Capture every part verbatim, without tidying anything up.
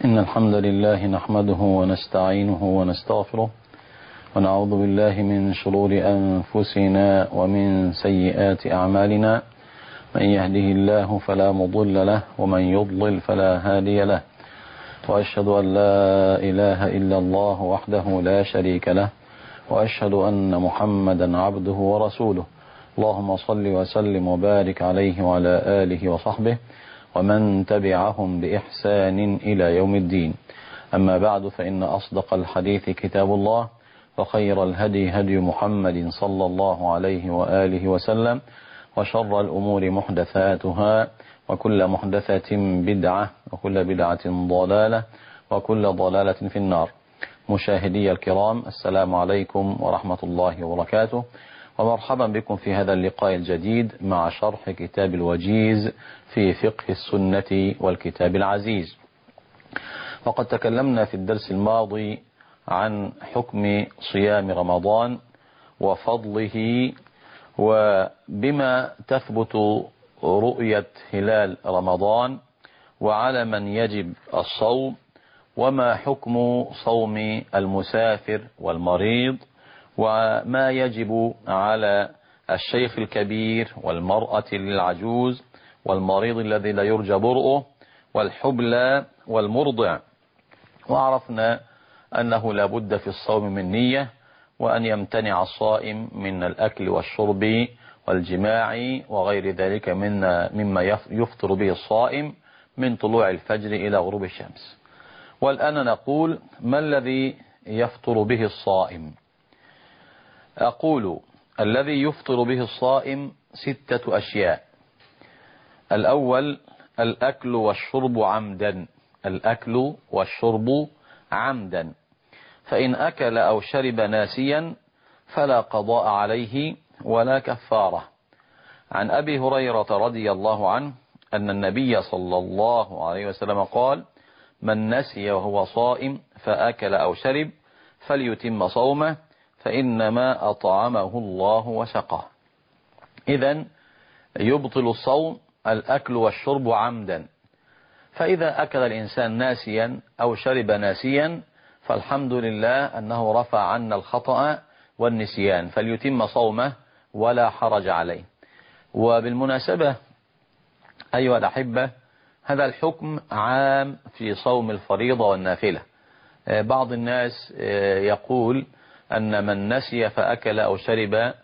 إن الحمد لله نحمده ونستعينه ونستغفره ونعوذ بالله من شرور أنفسنا ومن سيئات أعمالنا. من يهده الله فلا مضل له ومن يضلل فلا هادي له، وأشهد أن لا إله إلا الله وحده لا شريك له، وأشهد أن محمدا عبده ورسوله. اللهم صل وسلم وبارك عليه وعلى آله وصحبه ومن تبعهم بإحسان إلى يوم الدين. أما بعد، فإن أصدق الحديث كتاب الله، وخير الهدي هدي محمد صلى الله عليه وآله وسلم، وشر الأمور محدثاتها، وكل محدثة بدعة، وكل بدعة ضلالة، وكل ضلالة في النار. مشاهدي الكرام، السلام عليكم ورحمة الله وبركاته، ومرحبا بكم في هذا اللقاء الجديد مع شرح كتاب الوجيز في فقه السنة والكتاب العزيز. وقد تكلمنا في الدرس الماضي عن حكم صيام رمضان وفضله، وبما تثبت رؤية هلال رمضان، وعلى من يجب الصوم، وما حكم صوم المسافر والمريض، وما يجب على الشيخ الكبير والمرأة العجوز والمريض الذي لا يرجى برؤه والحبلى والمرضع. وعرفنا أنه لا بد في الصوم من نية، وأن يمتنع الصائم من الأكل والشرب والجماع وغير ذلك من مما يفطر به الصائم من طلوع الفجر إلى غروب الشمس. والآن نقول: ما الذي يفطر به الصائم؟ أقول: الذي يفطر به الصائم ستة أشياء. الأول: الأكل والشرب عمدا. الأكل والشرب عمدا، فإن أكل أو شرب ناسيا فلا قضاء عليه ولا كفارة. عن أبي هريرة رضي الله عنه أن النبي صلى الله عليه وسلم قال: من نسي وهو صائم فأكل أو شرب فليتم صومه، فإنما أطعمه الله وسقاه. إذن يبطل الصوم الأكل والشرب عمدا. فإذا أكل الإنسان ناسيا أو شرب ناسيا فالحمد لله أنه رفع عنا الخطأ والنسيان، فليتم صومه ولا حرج عليه. وبالمناسبة أيها الأحبة، هذا الحكم عام في صوم الفريضة والنافلة. بعض الناس يقول أن من نسي فأكل أو شرب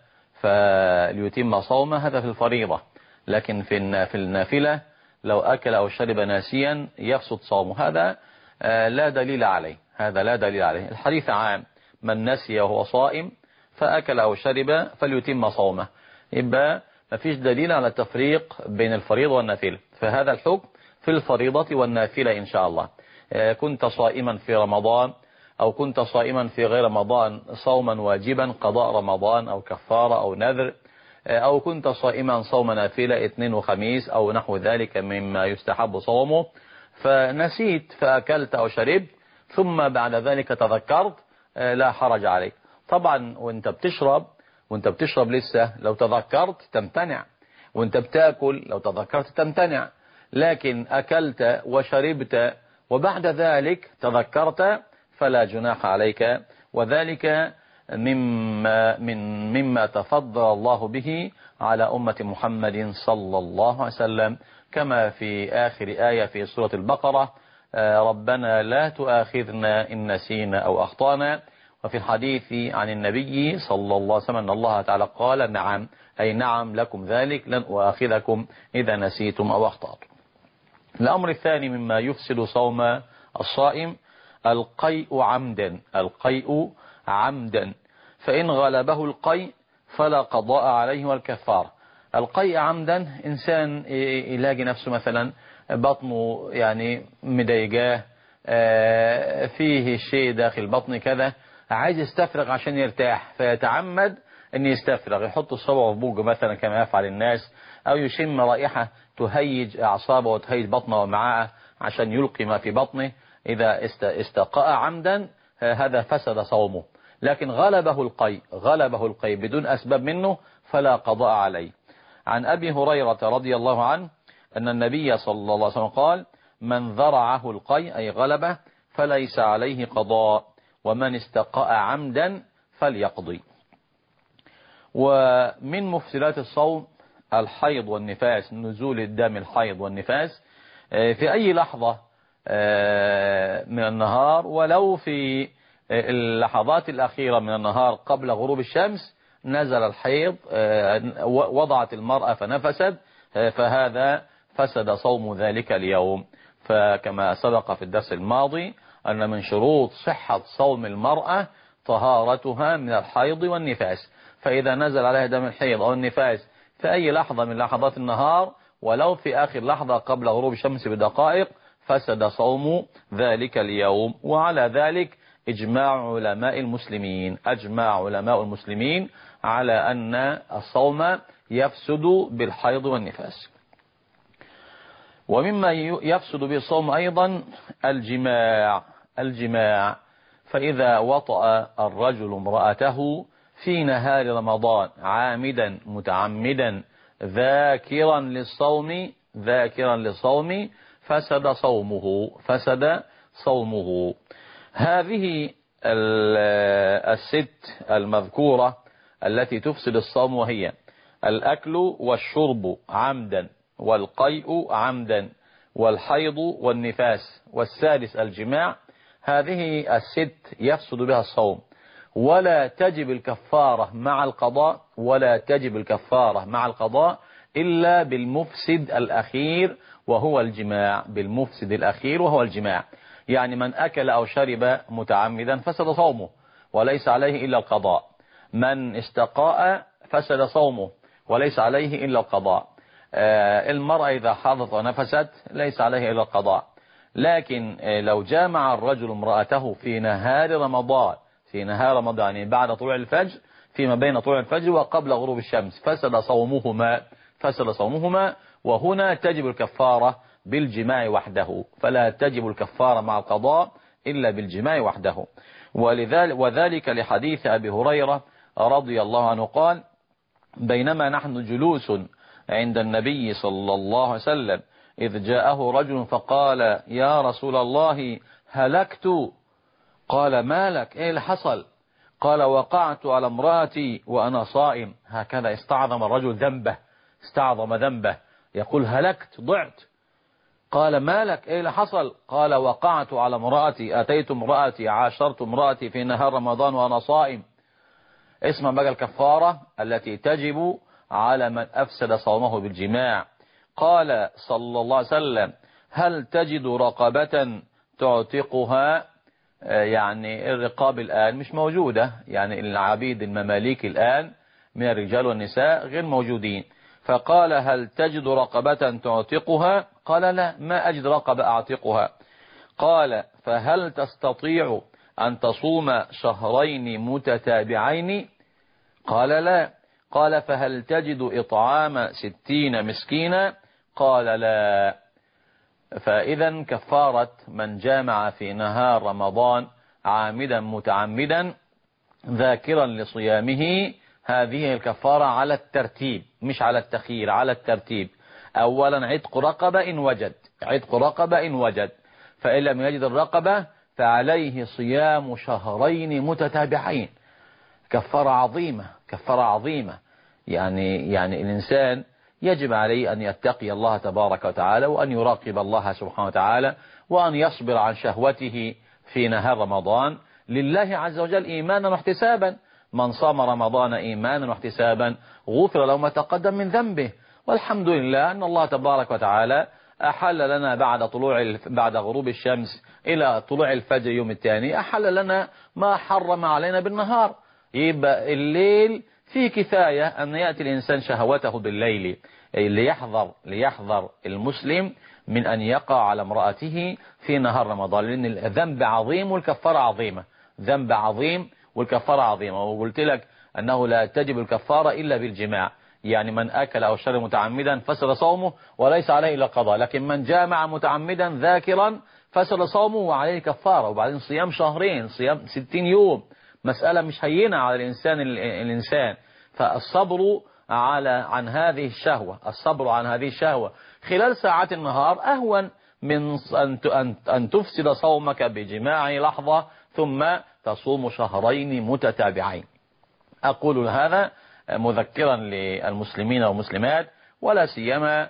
فليتم صومه، هذا في الفريضة، لكن في النافلة لو أكل أو شرب ناسيا يفسد صومه. هذا لا دليل عليه، هذا لا دليل عليه. الحديث عام: من نسي وهو صائم فأكل أو شرب فليتم صومه. يبقى ما فيش دليل على التفريق بين الفريضة والنافلة، فهذا الحكم في الفريضة والنافلة إن شاء الله. كنت صائما في رمضان أو كنت صائما في غير رمضان صوما واجبا قضاء رمضان أو كفارة أو نذر، أو كنت صائما صوم نافلة اثنين وخميس أو نحو ذلك مما يستحب صومه، فنسيت فأكلت أو شربت ثم بعد ذلك تذكرت، لا حرج عليك. طبعا وانت بتشرب وانت بتشرب لسه لو تذكرت تمتنع، وانت بتاكل لو تذكرت تمتنع، لكن أكلت وشربت وبعد ذلك تذكرت فلا جناح عليك، وذلك مما من مما تفضل الله به على أمة محمد صلى الله عليه وسلم، كما في آخر آية في سورة البقرة: ربنا لا تؤاخذنا إن نسينا أو أخطأنا. وفي الحديث عن النبي صلى الله عليه وسلم أن الله تعالى قال: نعم، أي نعم لكم ذلك، لن أؤاخذكم إذا نسيتم أو أخطأتم. الأمر الثاني مما يفسد صوم الصائم: القيء عمدا. القيء عمدا، فإن غلبه القيء فلا قضاء عليه والكفارة. القيء عمدا: إنسان يلاقي نفسه مثلا بطنه يعني مضايقاه، فيه شيء داخل بطنه كذا، عايز يستفرغ عشان يرتاح، فيتعمد أن يستفرغ، يحط الصبع في بوقه مثلا كما يفعل الناس، أو يشم رائحة تهيج أعصابه وتهيج بطنه ومعاه عشان يلقي ما في بطنه. إذا استقاء عمدا هذا فسد صومه. لكن غلبه القيء غلبه القيء بدون أسباب منه فلا قضاء عليه. عن أبي هريرة رضي الله عنه أن النبي صلى الله عليه وسلم قال: من ذرعه القيء أي غلبه فليس عليه قضاء، ومن استقاء عمدا فليقضي. ومن مفسدات الصوم الحيض والنفاس، نزول الدم الحيض والنفاس في أي لحظة من النهار، ولو في اللحظات الأخيرة من النهار قبل غروب الشمس نزل الحيض، وضعت المرأة فنفست، فهذا فسد صوم ذلك اليوم. فكما سبق في الدرس الماضي أن من شروط صحة صوم المرأة طهارتها من الحيض والنفاس، فإذا نزل عليها دم الحيض أو النفاس في أي لحظة من لحظات النهار ولو في آخر لحظة قبل غروب الشمس بدقائق فسد صوم ذلك اليوم. وعلى ذلك إجماع علماء المسلمين، أجمع علماء المسلمين على أن الصوم يفسد بالحيض والنفاس. ومما يفسد بالصوم أيضا الجماع الجماع فإذا وطأ الرجل امرأته في نهار رمضان عامدا متعمدا ذاكرا للصوم ذاكرا للصوم فسد صومه فسد صومه. هذه الست المذكورة التي تفسد الصوم وهي الأكل والشرب عمدا، والقيء عمدا، والحيض والنفاس، والسادس الجماع. هذه الست يفسد بها الصوم، ولا تجب الكفارة مع القضاء ولا تجب الكفارة مع القضاء إلا بالمفسد الأخير وهو الجماع بالمفسد الأخير وهو الجماع. يعني من أكل أو شرب متعمدا فسد صومه وليس عليه إلا القضاء، من استقاء فسد صومه وليس عليه إلا القضاء، المرأة إذا حاضت ونفست ليس عليه إلا القضاء. لكن لو جامع الرجل امرأته في نهار رمضان في نهار رمضان يعني بعد طلوع الفجر، فيما بين طلوع الفجر وقبل غروب الشمس، فسد صومهما فسد صومهما وهنا تجب الكفارة بالجماع وحده، فلا تجب الكفارة مع القضاء إلا بالجماع وحده. ولذلك وذلك لحديث أبي هريرة رضي الله عنه قال: بينما نحن جلوس عند النبي صلى الله عليه وسلم إذ جاءه رجل فقال: يا رسول الله هلكت. قال: ما لك؟ إيه اللي حصل؟ قال: وقعت على امرأتي وأنا صائم. هكذا استعظم الرجل ذنبه استعظم ذنبه يقول هلكت ضعت. قال: ما لك؟ إيه اللي حصل؟ قال: وقعت على امرأتي، أتيت امرأتي عاشرت امرأتي في نهار رمضان وأنا صائم. اسمع بقى الكفارة التي تجب على من أفسد صومه بالجماع. قال صلى الله عليه وسلم: هل تجد رقبة تعتقها؟ يعني الرقاب الآن مش موجودة، يعني العبيد المماليك الآن من الرجال والنساء غير موجودين. فقال: هل تجد رقبة تعتقها؟ قال: لا، ما أجد رقبة أعتقها. قال: فهل تستطيع أن تصوم شهرين متتابعين؟ قال: لا. قال: فهل تجد إطعام ستين مسكينا؟ قال: لا. فإذا كفارة من جامع في نهار رمضان عامدا متعمدا ذاكرا لصيامه، هذه الكفارة على الترتيب مش على التخيير، على الترتيب. أولا عتق رقبة إن وجد عتق رقبة إن وجد فإن لم يجد الرقبة فعليه صيام شهرين متتابعين. كفارة عظيمة كفارة عظيمة يعني يعني الإنسان يجب عليه أن يتقي الله تبارك وتعالى، وأن يراقب الله سبحانه وتعالى، وأن يصبر عن شهوته في نهار رمضان لله عز وجل إيمانا واحتسابا. من صام رمضان إيمانا واحتسابا غفر له ما تقدم من ذنبه. والحمد لله أن الله تبارك وتعالى أحل لنا بعد طلوع بعد غروب الشمس إلى طلوع الفجر يوم الثاني، أحل لنا ما حرم علينا بالنهار. يبقى الليل فيه كفاية أن يأتي الإنسان شهوته بالليل. ليحذر ليحذر المسلم من أن يقع على امرأته في نهار رمضان، لأن الذنب عظيم والكفارة عظيمة ذنب عظيم والكفارة عظيمة. وقلت لك أنه لا تجب الكفارة إلا بالجماع، يعني من أكل أو شرب متعمدا فسد صومه وليس عليه إلا قضاء، لكن من جامع متعمدا ذاكرا فسد صومه وعليه كفارة. وبعدين صيام شهرين صيام ستين يوم مسألة مش هينة على الإنسان الإنسان فالصبر على عن هذه الشهوة الصبر عن هذه الشهوة خلال ساعات النهار أهون من أن تفسد صومك بجماع لحظة ثم تصوم شهرين متتابعين. أقول هذا مذكرا للمسلمين والمسلمات، ولا سيما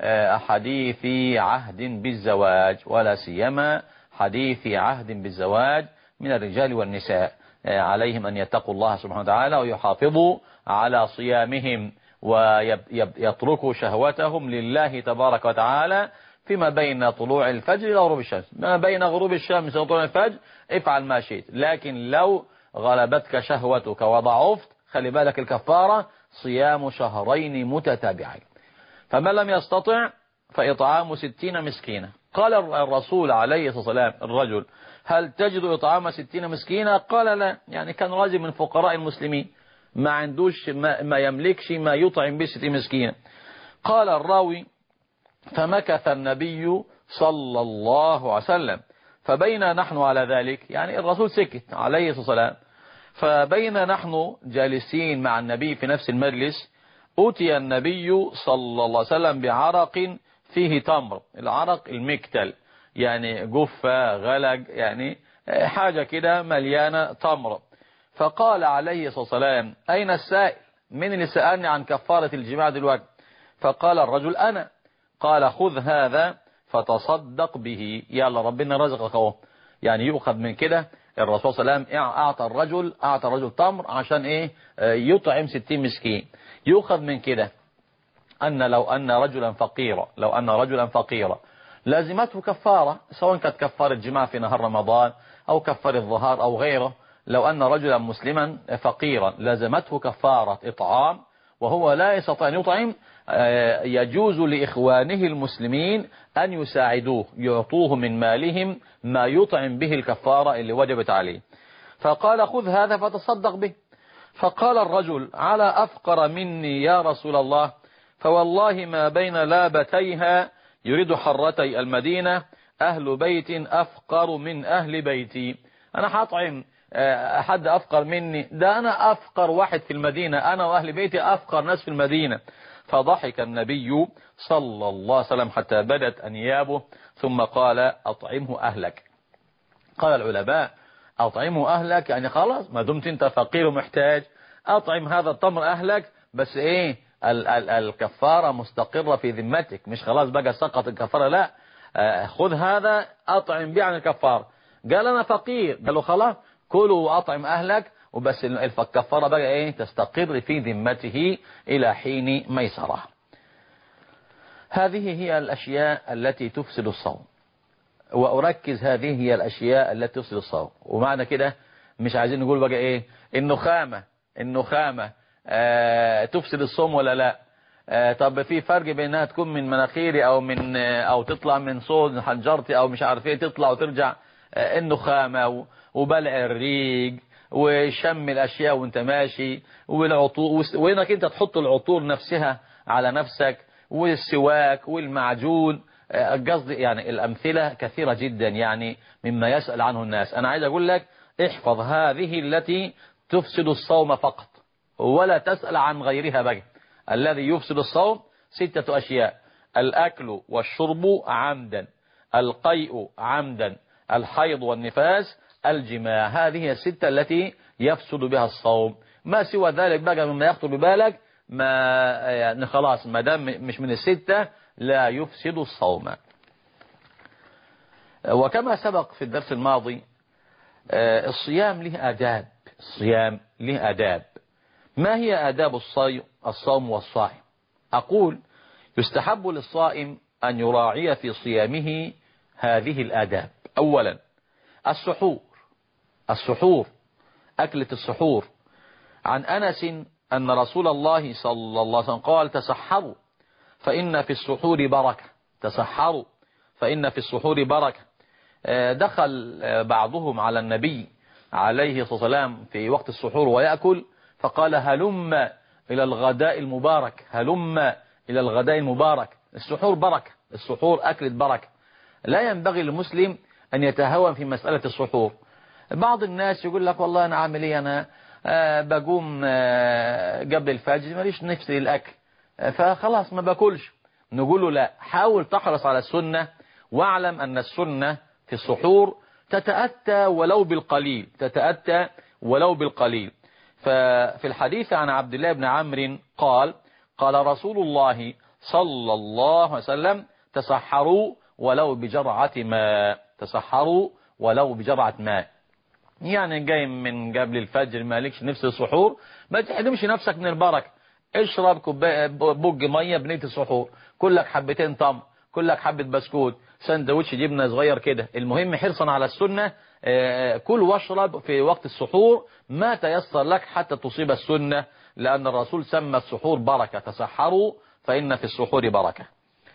حديث عهد بالزواج، ولا سيما حديث عهد بالزواج من الرجال والنساء، عليهم أن يتقوا الله سبحانه وتعالى ويحافظوا على صيامهم ويتركوا شهوتهم لله تبارك وتعالى فيما بين طلوع الفجر إلى غروب الشمس. ما بين غروب الشمس وطلوع الفجر افعل ما شئت، لكن لو غلبتك شهوتك وضعفت خلي بالك الكفارة صيام شهرين متتابعين. فمن لم يستطع فإطعام ستين مسكينة. قال الرسول عليه الصلاة والسلام الرجل هل تجد إطعام ستين مسكينة؟ قال لا، يعني كان راجل من فقراء المسلمين ما عندوش ما, ما يملكش ما يطعم به ستين مسكينة. قال الراوي فمكث النبي صلى الله عليه وسلم فبينا نحن على ذلك، يعني الرسول سكت عليه الصلاة والسلام، فبينا نحن جالسين مع النبي في نفس المجلس أتي النبي صلى الله عليه وسلم بعرق فيه تمر. العرق المكتل، يعني جفة غلج، يعني حاجة كده مليانة تمر. فقال عليه الصلاة والسلام أين السائل؟ من اللي سألني عن كفارة الجماع دلوقتي؟ فقال الرجل أنا. قال خذ هذا فتصدق به، يلا ربنا رزقك اهو. يعني يؤخذ من كده. الرسول صلى الله عليه وسلم أعطى الرجل أعطى الرجل تمر عشان إيه؟ يطعم ستين مسكين. يؤخذ من كده أن لو أن رجلا فقيرا لو أن رجلا فقيرا لازمته كفارة، سواء كانت كفارة جماع في نهار رمضان أو كفارة الظهار أو غيره. لو أن رجلا مسلما فقيرا لازمته كفارة إطعام وهو لا يستطيع أن يطعم، يجوز لإخوانه المسلمين أن يساعدوه، يعطوه من مالهم ما يطعم به الكفارة اللي وجبت عليه. فقال خذ هذا فتصدق به. فقال الرجل على أفقر مني يا رسول الله، فوالله ما بين لابتيها يريد حرتي المدينة أهل بيت أفقر من أهل بيتي. أنا هطعم أحد أفقر مني؟ ده أنا أفقر واحد في المدينة، أنا وأهل بيتي أفقر ناس في المدينة. فضحك النبي صلى الله عليه وسلم حتى بدت أنيابه ثم قال أطعمه أهلك. قال العلماء أطعمه أهلك يعني خلاص ما دمت أنت فقير ومحتاج أطعم هذا التمر أهلك، بس إيه ال ال الكفارة مستقرة في ذمتك، مش خلاص بقى سقط الكفارة، لا خذ هذا أطعم به عن الكفارة. قال أنا فقير، قالوا خلاص كلوا وأطعم أهلك، وبس الكفارة بقى إيه تستقر في ذمته إلى حين ميسرة. هذه هي الأشياء التي تفسد الصوم، وأركز هذه هي الأشياء التي تفسد الصوم. ومعنى كده مش عايزين نقول بقى إيه النخامة النخامة آه تفسد الصوم ولا لا. آه طب في فرق بينها تكون من مناخيري أو من آه أو تطلع من صوت حنجرتي أو مش عارف إيه تطلع وترجع. آه النخامة وبلع الريق وشم الأشياء وانت ماشي والعطور، وإنك انت تحط العطور نفسها على نفسك، والسواك والمعجون. قصدي يعني الأمثلة كثيرة جدا يعني مما يسأل عنه الناس. أنا عايز أقول لك احفظ هذه التي تفسد الصوم فقط ولا تسأل عن غيرها بقى. الذي يفسد الصوم ستة أشياء: الأكل والشرب عمدا، القيء عمدا، الحيض والنفاس، الجماع. هذه الستة التي يفسد بها الصوم. ما سوى ذلك بقى مما يخطر ببالك ما يعني خلاص ما دام مش من الستة لا يفسد الصوم. وكما سبق في الدرس الماضي الصيام له آداب الصيام له آداب. ما هي آداب الصوم والصائم؟ أقول يستحب للصائم أن يراعي في صيامه هذه الآداب. أولا السحور السحور أكلة السحور. عن أنس أن رسول الله صلى الله عليه وسلم قال تسحروا فإن في السحور بركة تسحروا فإن في السحور بركة. دخل بعضهم على النبي عليه الصلاة والسلام في وقت السحور ويأكل فقال هلم إلى الغداء المبارك هلم إلى الغداء المبارك. السحور بركة، السحور أكلة بركة. لا ينبغي للمسلم أن يتهاون في مسألة السحور. بعض الناس يقول لك والله أنا عامل إيه أنا آه بقوم آه قبل الفجر ماليش نفسي للأكل آه فخلاص ما باكلش. نقول له لا، حاول تحرص على السنة واعلم أن السنة في السحور تتأتى ولو بالقليل، تتأتى ولو بالقليل. ففي الحديث عن عبد الله بن عمرو قال قال رسول الله صلى الله عليه وسلم تسحروا ولو بجرعة ماء، تسحروا ولو بجرعة ماء. يعني جاي من قبل الفجر مالكش نفس السحور، ما تحرمش نفسك من البركة، اشرب كوبايه بوج ميه بنيه السحور، كلك حبتين طم، كلك حبه بسكوت، سندوتش جبنه صغير كده. المهم حرصا على السنه، كل واشرب في وقت السحور ما تيسر لك حتى تصيب السنه، لان الرسول سمى السحور بركه، تسحروا فان في السحور بركه.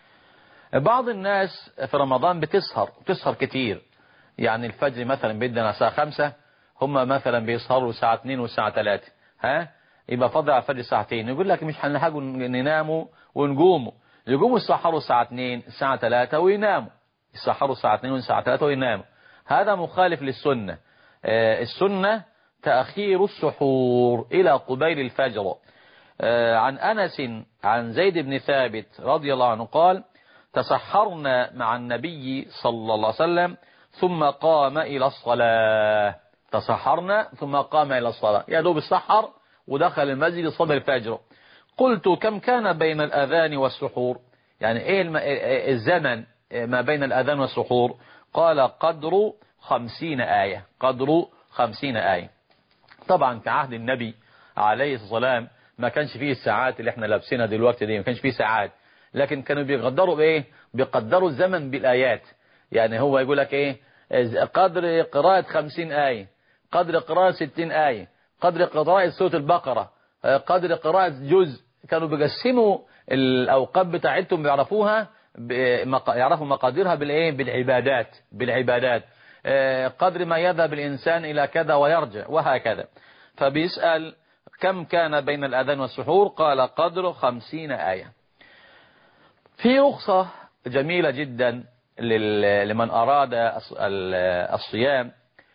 بعض الناس في رمضان بتسهر، بتسهر كتير، يعني الفجر مثلا بيدنا الساعه خمسة، هم مثلا بيسهروا الساعه اتنين والساعه تلاتة، ها يبقى فاضل على الفجر ساعتين، يقول لك مش هنلحقوا نناموا ونقوموا، يقوموا يسحروا الساعه اتنين الساعه تلاتة ويناموا، يسحروا الساعه اتنين والساعه تلاتة ويناموا. هذا مخالف للسنه. آه السنه تاخير السحور الى قبيل الفجر. آه عن انس عن زيد بن ثابت رضي الله عنه قال تسحرنا مع النبي صلى الله عليه وسلم ثم قام الى الصلاه. تسحرنا ثم قام الى الصلاه، يا دوب السحر ودخل المسجد صلى الفجر. قلت كم كان بين الأذان والسحور؟ يعني ايه الزمن ما بين الأذان والسحور؟ قال قدر خمسين آية، قدر خمسين آية. طبعا في عهد النبي عليه الصلاة والسلام ما كانش فيه الساعات اللي احنا لابسينها دلوقتي دي، ما كانش فيه ساعات، لكن كانوا بيقدروا بايه؟ بيقدروا الزمن بالآيات. يعني هو يقول لك ايه؟ قدر قراءة خمسين آية، قدر قراءة ستين آية، قدر قراءة سورة البقرة، قدر قراءة جزء. كانوا بيقسموا الأوقات بتاعتهم بيعرفوها، يعرفوا مقاديرها بالايه؟ بالعبادات، بالعبادات. قدر ما يذهب الإنسان إلى كذا ويرجع وهكذا. فبيسأل كم كان بين الأذان والسحور؟ قال قدر خمسين آية. في رخصة جميلة جدا لمن أراد الصيام،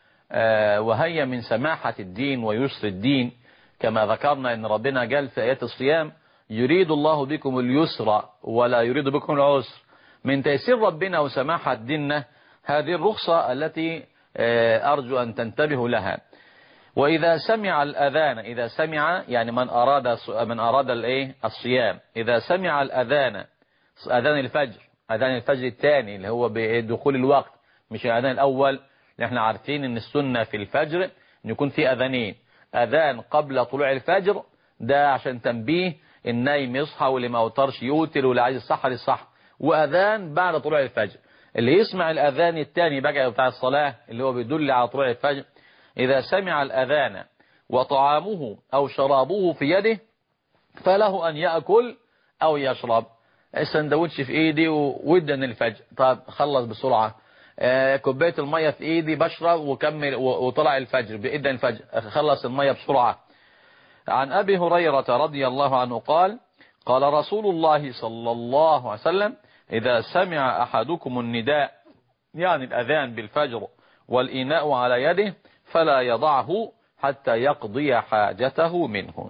وهي من سماحة الدين ويسر الدين، كما ذكرنا ان ربنا قال في آيات الصيام يريد الله بكم اليسر ولا يريد بكم العسر. من تيسير ربنا وسماحة ديننا هذه الرخصة التي أرجو أن تنتبهوا لها. وإذا سمع الأذان، إذا سمع يعني من أراد من أراد الإيه؟ الصيام، إذا سمع الأذان، أذان الفجر، أذان الفجر الثاني اللي هو بدخول الوقت، مش الأذان الأول. احنا عارفين ان السنة في الفجر ان يكون في اذانين، اذان قبل طلوع الفجر ده عشان تنبيه النايم يصحى واللي ما اوترش يوتر واللي عايز يصحى يصحى، واذان بعد طلوع الفجر. اللي يسمع الاذان الثاني بقى بتاع الصلاة اللي هو بيدل على طلوع الفجر، اذا سمع الاذان وطعامه او شرابه في يده فله ان يأكل او يشرب. السندوتش في ايدي ودن الفجر، طب خلص بسرعة. آه كوبايه الميه في ايدي بشرب وكمل وطلع الفجر باذن الفجر، خلص الميه بسرعه. عن ابي هريره رضي الله عنه قال قال رسول الله صلى الله عليه وسلم اذا سمع احدكم النداء، يعني الاذان بالفجر، والاناء على يده فلا يضعه حتى يقضي حاجته منه.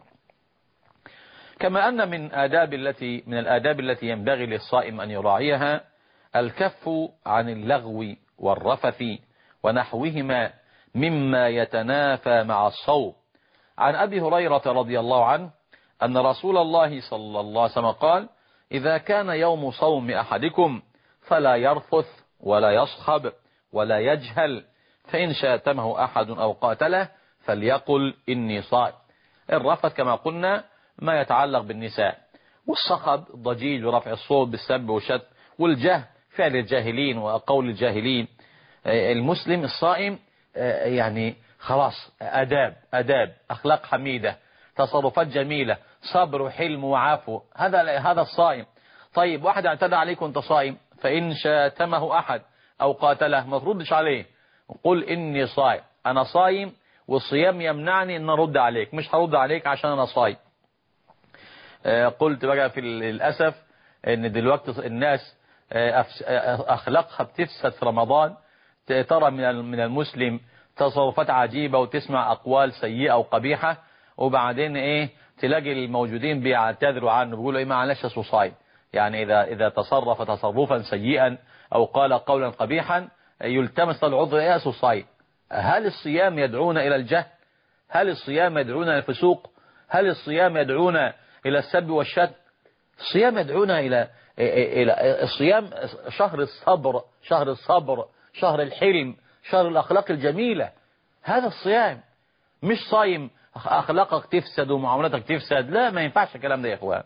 كما ان من آداب التي من الآداب التي ينبغي للصائم ان يراعيها الكف عن اللغو والرفث ونحوهما مما يتنافى مع الصوم. عن أبي هريرة رضي الله عنه أن رسول الله صلى الله عليه وسلم قال إذا كان يوم صوم أحدكم فلا يرفث ولا يصخب ولا يجهل، فإن شاتمه أحد أو قاتله فليقل إني صائم. الرفث كما قلنا ما يتعلق بالنساء، والصخب الضجيج ورفع الصوت بالسب والشتم، والجهل فعل الجاهلين وقول الجاهلين. المسلم الصائم يعني خلاص أداب، أداب أخلاق حميدة، تصرفات جميلة، صبر وحلم وعفو، هذا هذا الصائم. طيب واحد اعتدى عليك وانت صائم، فإن شاتمه أحد أو قاتله ما تردش عليه، قل إني صائم، أنا صائم والصيام يمنعني أن أرد عليك، مش هرد عليك عشان أنا صائم. قلت بقى في الأسف أن دلوقتي الناس أخلاقها بتفسد في رمضان، ترى من المسلم تصرفات عجيبة وتسمع أقوال سيئة وقبيحة، وبعدين إيه تلاقي الموجودين بيعتذروا عنه بيقولوا إيه معلش أصله صايم. يعني إذا إذا تصرف تصرفا سيئا أو قال قولا قبيحا يلتمس العذر يأس الصائم. هل الصيام يدعونا إلى الجهل؟ هل الصيام يدعونا إلى الفسوق؟ هل الصيام يدعونا إلى السب والشتم؟ الصيام يدعونا إلى إلى الصيام شهر الصبر، شهر الصبر، شهر الحلم، شهر الأخلاق الجميلة. هذا الصيام، مش صايم أخلاقك تفسد ومعاملتك تفسد. لا، ما ينفعش الكلام ده يا إخوان.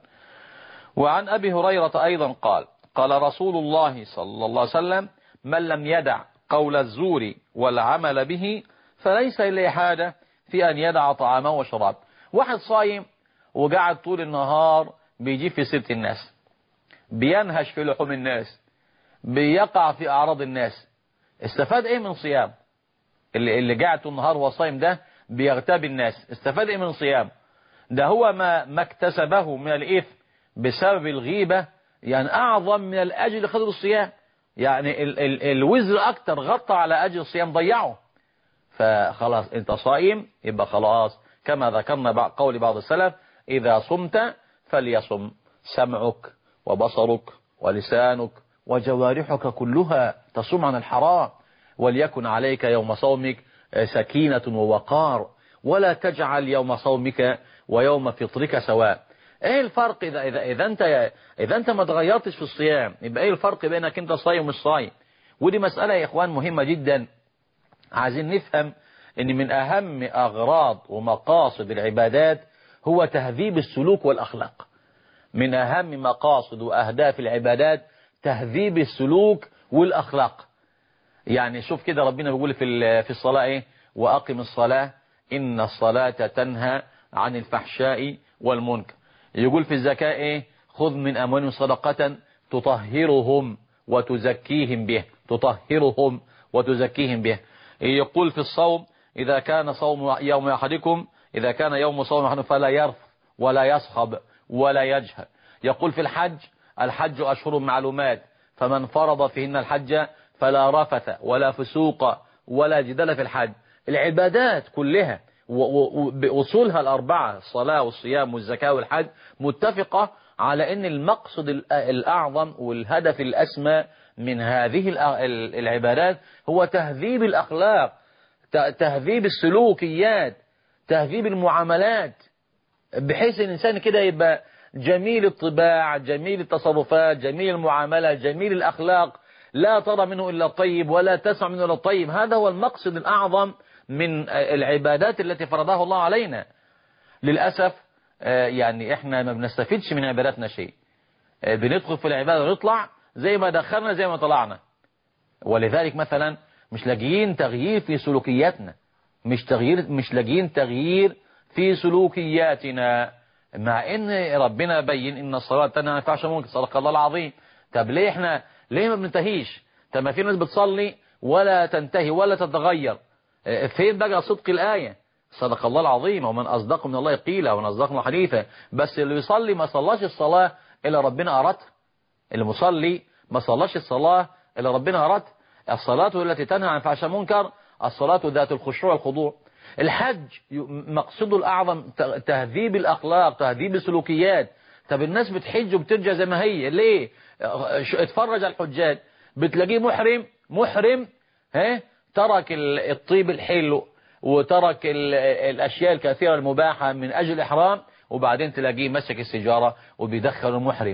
وعن أبي هريرة أيضا قال قال رسول الله صلى الله عليه وسلم: من لم يدع قول الزور والعمل به فليس إلا حاجة في أن يدع طعامه وشرابه. واحد صايم وقاعد طول النهار بيجيب في سيرة الناس، بينهش في لحوم الناس، بيقع في أعراض الناس، استفاد ايه من صيام؟ اللي, اللي قاعد طول النهار وصايم ده بيغتاب الناس، استفاد ايه من صيام؟ ده هو ما, ما اكتسبه من الإثم بسبب الغيبة يعني أعظم من الأجر خذ الصيام. يعني ال ال الوزر أكتر، غطى على أجر الصيام ضيعه. فخلاص انت صائم، يبقى خلاص كما ذكرنا قول بعض السلف: إذا صمت فليصم سمعك وبصرك ولسانك وجوارحك كلها، تصوم عن الحرام. وليكن عليك يوم صومك سكينة ووقار، ولا تجعل يوم صومك ويوم فطرك سواء. ايه الفرق اذا اذا اذا انت اذا انت ما تغيرتش في الصيام؟ يبقى ايه الفرق بينك انت صايم ومش صايم؟ ودي مسألة يا اخوان مهمة جدا. عايزين نفهم ان من اهم اغراض ومقاصد العبادات هو تهذيب السلوك والاخلاق. من اهم مقاصد واهداف العبادات تهذيب السلوك والاخلاق. يعني شوف كده ربنا بيقول في في الصلاة ايه: واقم الصلاة ان الصلاة تنهى عن الفحشاء والمنكر. يقول في الزكاة ايه: خذ من اموالهم صدقة تطهرهم وتزكيهم به، تطهرهم وتزكيهم به. يقول في الصوم: إذا كان صوم يوم أحدكم إذا كان يوم صوم أحدكم فلا يرف ولا يصخب ولا يجهل. يقول في الحج: الحج أشهر معلومات فمن فرض فيهن الحج فلا رفث ولا فسوق ولا جدال في الحج. العبادات كلها بأصولها الأربعة، الصلاة والصيام والزكاة والحج، متفقة على أن المقصد الأعظم والهدف الأسمى من هذه العبادات هو تهذيب الأخلاق، تهذيب السلوكيات، تهذيب المعاملات، بحيث الإنسان كده يبقى جميل الطباع، جميل التصرفات، جميل المعاملة، جميل الأخلاق، لا ترى منه إلا الطيب ولا تسمع منه إلا الطيب. هذا هو المقصد الأعظم من العبادات التي فرضها الله علينا. للأسف يعني إحنا ما بنستفيدش من عباداتنا شيء، بندخل في العبادة ونطلع زي ما دخلنا زي ما طلعنا. ولذلك مثلا مش لاقيين تغيير في سلوكياتنا، مش تغيير مش لاقيين تغيير في سلوكياتنا، مع ان ربنا بين ان الصلاة تنهى عن الفحشاء والمنكر، صدق الله العظيم. طب ليه احنا ليه ما بننتهيش؟ طب ما في ناس بتصلي ولا تنتهي ولا تتغير. فين بقى صدق الآية؟ صدق الله العظيم، ومن أصدق من الله قيلا ومن أصدق من حديثا. بس اللي يصلي ما صلاش الصلاة إلا ربنا أردها، اللي مصلي ما صلاش الصلاة إلا ربنا أردها. الصلاة التي تنهى عن الفحشاء والمنكر الصلاة ذات الخشوع والخضوع. الحج مقصده الأعظم تهذيب الأخلاق، تهذيب السلوكيات. طب الناس بتحج وبترجع زي ما هي ليه؟ اتفرج على الحجاج، بتلاقيه محرم محرم ها ترك الطيب الحلو وترك الأشياء الكثيرة المباحة من أجل الإحرام، وبعدين تلاقيه مسك السيجارة وبيدخل المحرم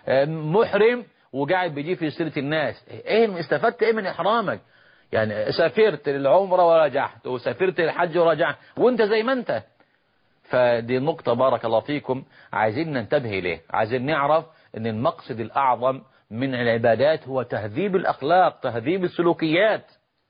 محرم وقاعد بيجي في سيرة الناس. ايه استفدت ايه من إحرامك؟ يعني سافرت للعمرة ورجعت، وسافرت للحج ورجعت، وانت زي ما انت. فدي نقطة بارك الله فيكم عايزين ننتبه إليه. عايزين نعرف ان المقصد الأعظم من العبادات هو تهذيب الأخلاق، تهذيب السلوكيات.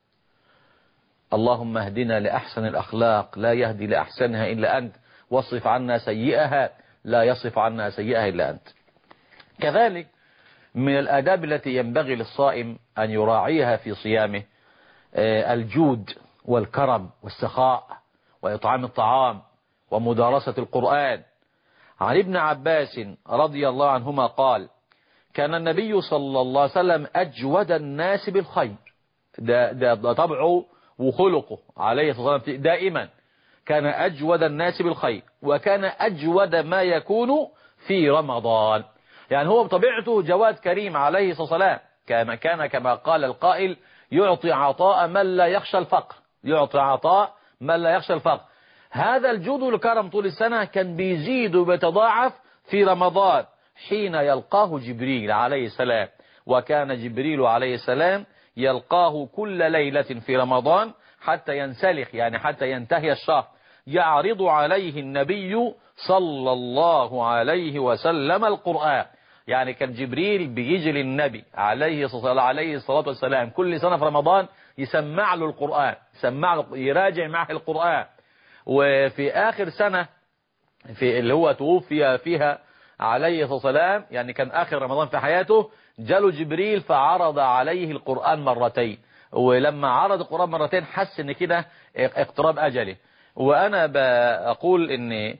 اللهم اهدنا لأحسن الأخلاق لا يهدي لأحسنها إلا أنت، واصرف عنا سيئها لا يصرف عنا سيئها إلا أنت. كذلك من الآداب التي ينبغي للصائم أن يراعيها في صيامه الجود والكرم والسخاء وإطعام الطعام ومدارسة القرآن. عن ابن عباس رضي الله عنهما قال: كان النبي صلى الله عليه وسلم أجود الناس بالخير. ده, ده, ده طبعه وخلقه عليه الصلاة والسلام دائما كان أجود الناس بالخير، وكان أجود ما يكون في رمضان. يعني هو بطبيعته جواد كريم عليه الصلاة والسلام، كما كان كما قال القائل: يعطي عطاء من لا يخشى الفقر، يعطي عطاء من لا يخشى الفقر. هذا الجود والكرم طول السنة كان بيزيد وبيتضاعف في رمضان حين يلقاه جبريل عليه السلام. وكان جبريل عليه السلام يلقاه كل ليلة في رمضان حتى ينسلخ، يعني حتى ينتهي الشهر، يعرض عليه النبي صلى الله عليه وسلم القرآن. يعني كان جبريل بيجي للنبي عليه الصلاة عليه الصلاة والسلام كل سنة في رمضان يسمع له القرآن، يسمع له يراجع معه القرآن. وفي آخر سنة في اللي هو توفي فيها عليه الصلاة والسلام، يعني كان آخر رمضان في حياته، جاله جبريل فعرض عليه القرآن مرتين. ولما عرض القرآن مرتين حس ان كده اقتراب أجله. وأنا بقول ان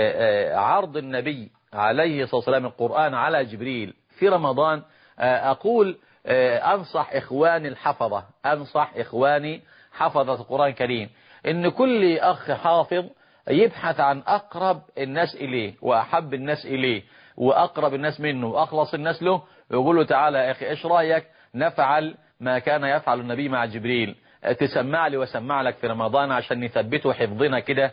عرض النبي عليه الصلاة والسلام القرآن على جبريل في رمضان، أقول أنصح إخواني الحفظة، أنصح إخواني حفظة القرآن الكريم ان كل أخ حافظ يبحث عن أقرب الناس إليه وأحب الناس إليه وأقرب الناس منه وأخلص الناس له، ويقول له: تعالى يا أخي إيش رأيك نفعل ما كان يفعل النبي مع جبريل، تسمع لي وسمع لك في رمضان عشان نثبته حفظنا كده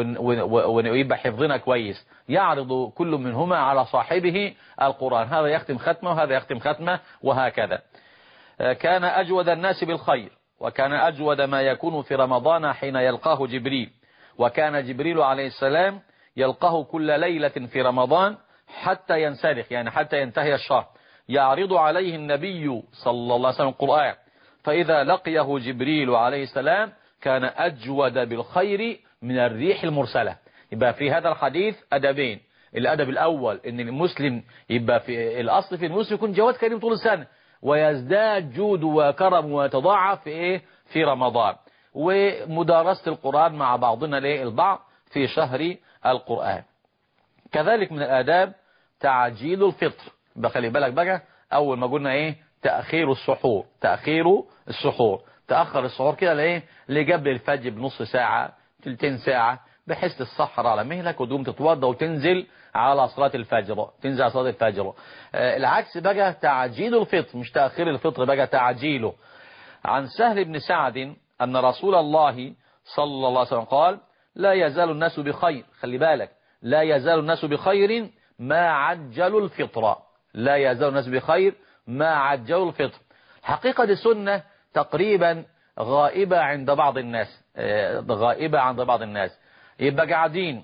ويبقى حفظنا كويس. يعرض كل منهما على صاحبه القرآن، هذا يختم ختمه وهذا يختم ختمه وهكذا. كان أجود الناس بالخير، وكان أجود ما يكون في رمضان حين يلقاه جبريل. وكان جبريل عليه السلام يلقاه كل ليلة في رمضان حتى ينسلخ، يعني حتى ينتهي الشهر، يعرض عليه النبي صلى الله عليه وسلم القرآن. فإذا لقيه جبريل عليه السلام كان أجود بالخير من الريح المرسلة. يبقى في هذا الحديث أدبين: الأدب الأول إن المسلم يبقى في الأصل في المسلم يكون جواد كريم طول السنة، ويزداد جود وكرم ويتضاعف في إيه في رمضان. ومدارسة القرآن مع بعضنا البعض في شهر القرآن. كذلك من الآداب تعجيل الفطر. بخلي بالك بقى، أول ما قلنا إيه تأخير السحور، تأخير السحور، تأخر السحور كده لإيه لقبل الفجر بنص ساعة تلتين ساعة، بحيث تسحر على مهلك وتقوم تتوضى وتنزل على صلاة الفجر، تنزل على صلاة الفجر. آه العكس بقى تعجيل الفطر، مش تأخير الفطر بقى تعجيله. عن سهل بن سعد أن رسول الله صلى الله عليه وسلم قال: لا يزال الناس بخير، خلي بالك، لا يزال الناس بخير ما عجلوا الفطر، لا يزال الناس بخير ما عجلوا الفطر. حقيقة دي سنة تقريبا غائبة عند بعض الناس، غائبة عند بعض الناس. يبقى قاعدين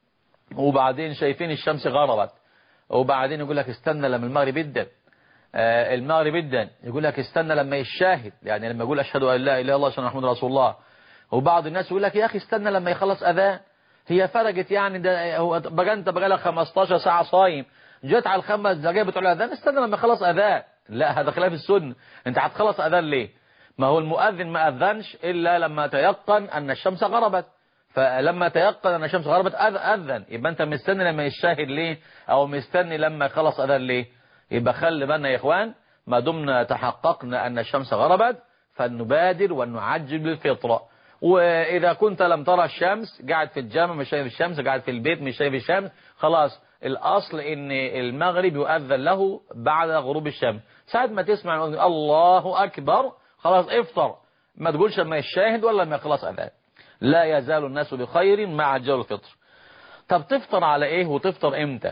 وبعدين شايفين الشمس غربت، وبعدين يقول لك استنى لما المغرب يبدأ، المغرب يبدأ، يقول لك استنى لما يشاهد، يعني لما يقول أشهد أن لا إله إلا الله وأشهد أن محمدا رسول الله. وبعض الناس يقول لك يا أخي استنى لما يخلص أذان، هي فرقت يعني، ده هو بقى أنت بقى لك خمستاشر ساعة صايم، جت على الخمس دقايق بتوع الأذان استنى لما يخلص أذان. لا، هذا خلاف السنة. أنت هتخلص أذان ليه؟ ما هو المؤذن ما أذنش إلا لما تيقن أن الشمس غربت، فلما تيقن أن الشمس غربت أذن. يبقى أنت مستني لما يشاهد ليه، أو مستني لما يخلص أذان ليه؟ يبقى خلي بالنا يا إخوان، ما دمنا تحققنا أن الشمس غربت فنبادر ونعجل بالفطرة. وإذا كنت لم ترى الشمس، قاعد في الجامع مش شايف الشمس، قاعد في البيت مش شايف الشمس، خلاص الأصل إن المغرب يؤذن له بعد غروب الشمس. ساعة ما تسمع الله أكبر خلاص افطر، ما تقولش لما يشاهد ولا لما يخلص أذان. لا يزال الناس بخير مع عجل الفطر. طب تفطر على إيه وتفطر إمتى؟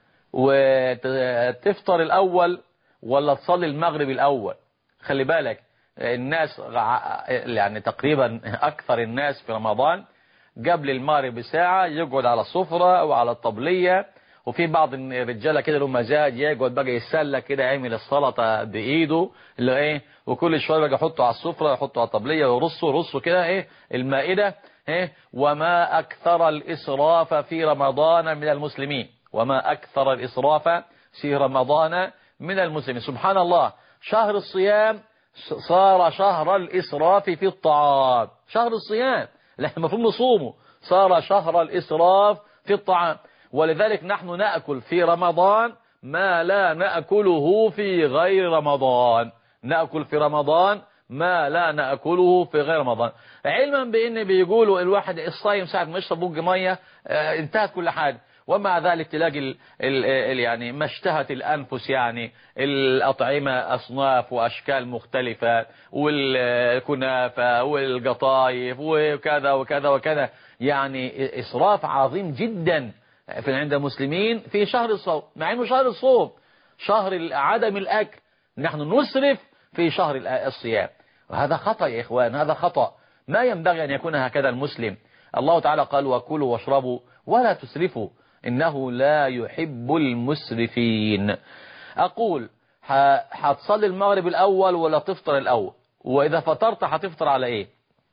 وتفطر الأول ولا تصلي المغرب الأول؟ خلي بالك الناس يعني تقريبا أكثر الناس في رمضان قبل المغرب بساعة يقعد على السفرة أو على الطبلية، وفي بعض الرجاله كده له مزاج يقعد بقى يتسلى كده، يعمل السلطه بايده اللي ايه، وكل شويه بقى يحطه على السفره يحطه على الطبليه ويرصه يرصه كده ايه المائده ايه. وما اكثر الاسراف في رمضان من المسلمين، وما اكثر الاسراف في رمضان من المسلمين. سبحان الله، شهر الصيام صار شهر الاسراف في الطعام، شهر الصيام اللي احنا المفروض نصومه صار شهر الاسراف في الطعام. ولذلك نحن نأكل في رمضان ما لا نأكله في غير رمضان، نأكل في رمضان ما لا نأكله في غير رمضان، علما بأن بيقولوا الواحد الصايم ساعة ما يشرب بوج مية اه انتهت كل حاجة، ومع ذلك تلاقي ال ال ال يعني ما اشتهت الأنفس، يعني الأطعمة أصناف وأشكال مختلفة، والكنافة والقطايف وكذا وكذا وكذا، يعني إسراف عظيم جدا في عند المسلمين في شهر الصوم، مع أنه شهر الصوم شهر عدم الأكل، نحن نسرف في شهر الصيام، وهذا خطأ يا إخوان، هذا خطأ، ما ينبغي أن يكون هكذا المسلم. الله تعالى قال وكلوا واشربوا ولا تسرفوا إنه لا يحب المسرفين. أقول هتصلي المغرب الأول ولا تفطر الأول؟ وإذا فطرت هتفطر على إيه؟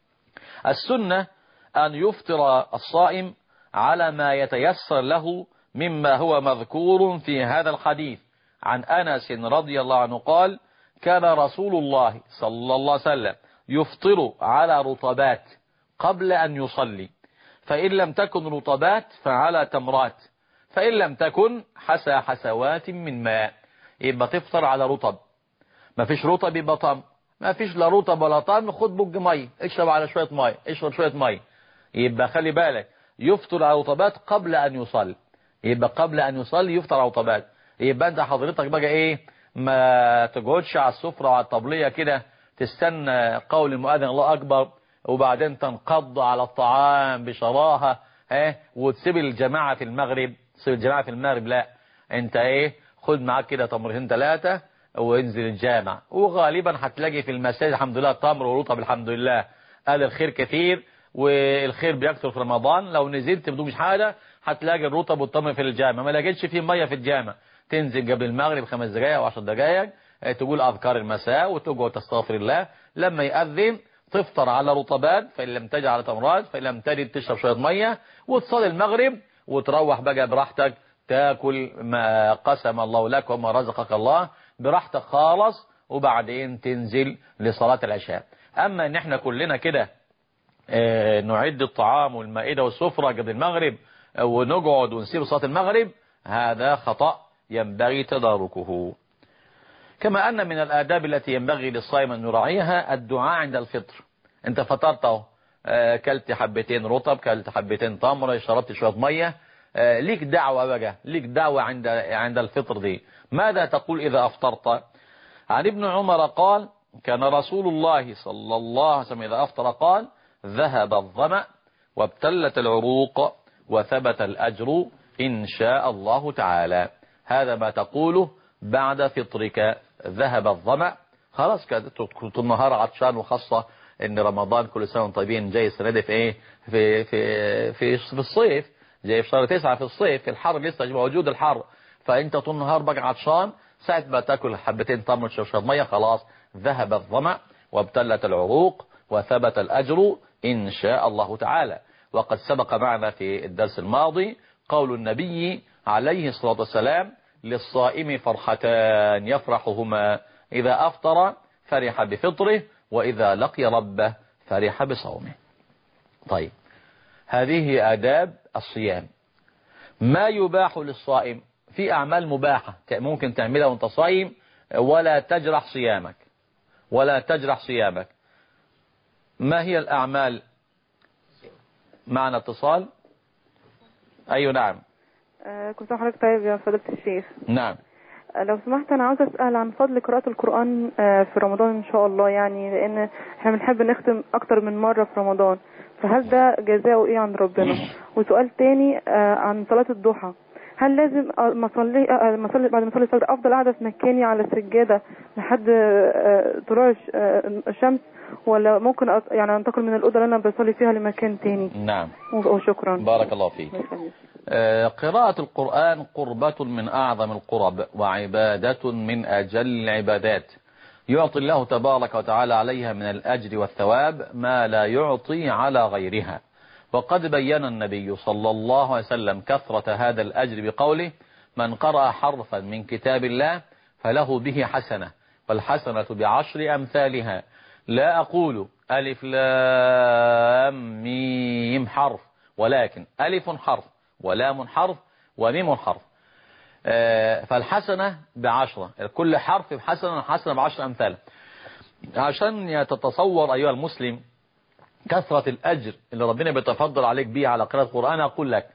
السنة أن يفطر الصائم على ما يتيسر له مما هو مذكور في هذا الحديث عن أنس رضي الله عنه قال كان رسول الله صلى الله عليه وسلم يفطر على رطبات قبل أن يصلي، فإن لم تكن رطبات فعلى تمرات، فإن لم تكن حسى حسوات من ماء. يبقى تفطر على رطب، ما فيش رطب يبقى طعم، ما فيش لا رطب ولا طعم، خد بج مي اشرب على شوية مي، اشرب شوية مي. يبقى خلي بالك يفطر على رطبات قبل أن يصلي، يبقى قبل أن يصلي يفطر على رطبات. يبقى أنت حضرتك بقى إيه، ما تقعدش على السفرة وعلى الطبلية كده تستنى قول المؤذن الله أكبر وبعدين تنقض على الطعام بشراهة ها وتسيب الجماعة في المغرب، تسيب الجماعة في المغرب، لا انت ايه، خد معاك كده تمرتين ثلاثة وانزل الجامع، وغالبا هتلاقي في المساجد الحمد لله تمر ورطب الحمد لله، قال الخير كثير والخير بيكثر في رمضان. لو نزلت بدون مش حاجة هتلاقي الرطب والتمر في الجامع، ما لقيتش فيه مية في الجامع تنزل قبل المغرب خمس دقائق او عشر دقائق تقول أذكار المساء وتقعد تستغفر الله، لما يأذن تفطر على رطبات فإن لم تجد على تمرات، فإن لم تجد تشرب شوية مية وتصلي المغرب وتروح بقى براحتك تاكل ما قسم الله لك وما رزقك الله براحتك خالص، وبعدين تنزل لصلاة العشاء. أما ان احنا كلنا كده اه نعد الطعام والمائدة والسفرة قبل المغرب ونقعد ونسيب صلاة المغرب، هذا خطأ ينبغي تداركه. كما أن من الآداب التي ينبغي للصائم أن يراعيها الدعاء عند الفطر. أنت فطرت اهو، كلت حبتين رطب، كلت حبتين تمر، شربت شوية مية، ليك دعوة بقى، ليك دعوة عند عند الفطر دي. ماذا تقول إذا أفطرت؟ عن ابن عمر قال كان رسول الله صلى الله عليه وسلم إذا أفطر قال ذهب الظمأ وابتلت العروق وثبت الأجر إن شاء الله تعالى. هذا ما تقوله بعد فطرك، ذهب الظمأ، خلاص كده طول النهار عطشان، وخاصة ان رمضان كل سنة وانتم طيبين جاي السنة دي في ايه في في في في الصيف، جاي في شهر تسعة في الصيف، في الحر لسه موجود الحر، فانت طول النهار بقى عطشان، ساعة ما تاكل حبتين تمر وتشرب مية خلاص ذهب الظمأ وابتلت العروق وثبت الأجر إن شاء الله تعالى. وقد سبق معنا في الدرس الماضي قول النبي عليه الصلاة والسلام للصائم فرحتان يفرحهما إذا أفطر فرح بفطره وإذا لقي ربه فرح بصومه. طيب هذه آداب الصيام. ما يباح للصائم؟ في أعمال مباحة ممكن تعملها وانت صايم ولا تجرح صيامك، ولا تجرح صيامك. ما هي الأعمال؟ معنا اتصال. أيوة نعم. آه كنت حضرتك طيب يا فضيلة الشيخ؟ نعم. آه لو سمحت أنا عاوز أسأل عن فضل قراءة القرآن آه في رمضان إن شاء الله، يعني لأن احنا بنحب نختم أكتر من مرة في رمضان، فهل ده جزاؤه إيه عند ربنا؟ وسؤال تاني آه عن صلاة الضحى، هل لازم ما اصلي ما اصلي بعد ما اصلي الصلاه افضل قاعده في مكاني على السجاده لحد طلوع الشمس، ولا ممكن يعني انتقل من الاوضه اللي انا بصلي فيها لمكان تاني؟ نعم. وشكرا. بارك الله فيك. آه قراءة القرآن قربة من أعظم القرب وعبادة من أجل العبادات، يعطي الله تبارك وتعالى عليها من الأجر والثواب ما لا يعطي على غيرها. وقد بين النبي صلى الله عليه وسلم كثرة هذا الأجر بقوله من قرأ حرفا من كتاب الله فله به حسنة والحسنة بعشر أمثالها. لا أقول ألف لام ميم حرف، ولكن ألف حرف ولام حرف وميم حرف، فالحسنة بعشرة، كل حرف بحسنة، حسنة بعشر أمثال. عشان تتصور أيها المسلم كثرة الأجر اللي ربنا بيتفضل عليك بيه على قراءة القرآن، أقول لك